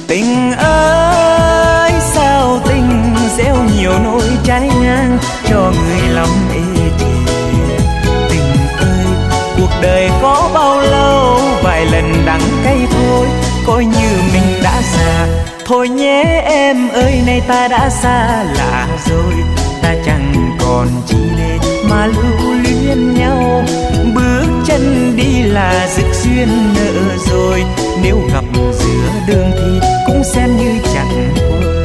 Tình ơi sao tình gieo nhiều nỗi trái ngang cho người lắm ê chề. Tình ơi cuộc đời có bao lâu, vài lần đắng cay thôi, coi như mình đã già. Thôi nhé em ơi, nay ta đã xa lạ rồi, ta chẳng còn chi lệ mà lưu luyến nhau. Bước chân đi là dứt duyên nợ rồi, nếu gặp giữa đường thì cũng xem như chẳng quên.